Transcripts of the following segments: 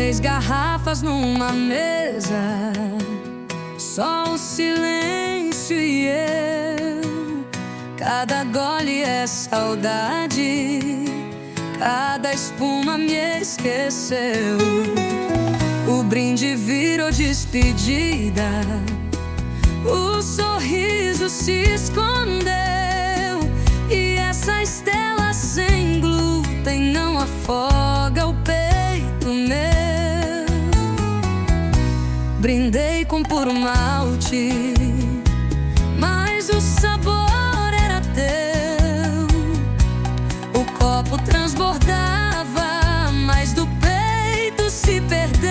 3 garrafas numa mesa, só o silêncio e eu. Cada gole é saudade, cada espuma me esqueceu. O brinde virou despedida, o sorriso se escondeu. E essa estela sem glúten não afoga o peito meu. Brindei com puro malte, mas o sabor era teu. O copo transbordava, mas do peito se perdeu.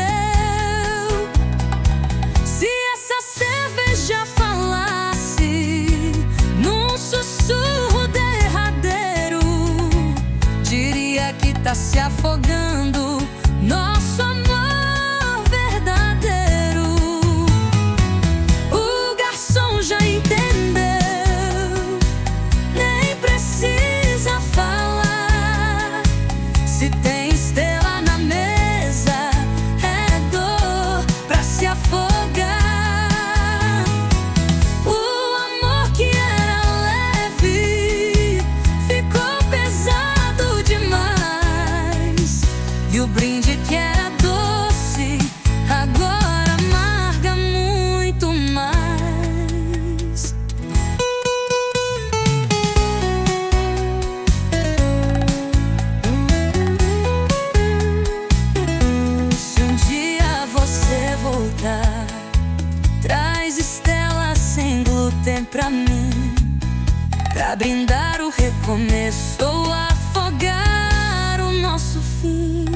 Se essa cerveja falasse num sussurro derradeiro, diria que tá se afogando nosso amor verdadeiro. O garçom já entendeu, nem precisa falar. Se tem estrela na mesa, é dor pra se afogar. O amor que era leve ficou pesado demais, e o brinde que era doce agora amarga muito mais. Se um dia você voltar, traz estela sem glúten pra mim, pra brindar o recomeço ou afogar o nosso fim.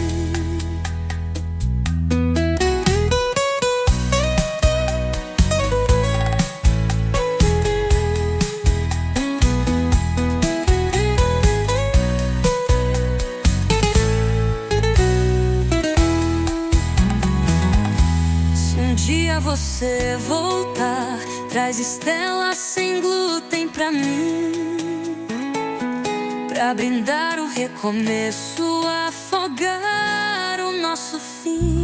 Se um dia você voltar, traz estela sem glúten pra mim, pra brindar o recomeço, afogar o nosso fim.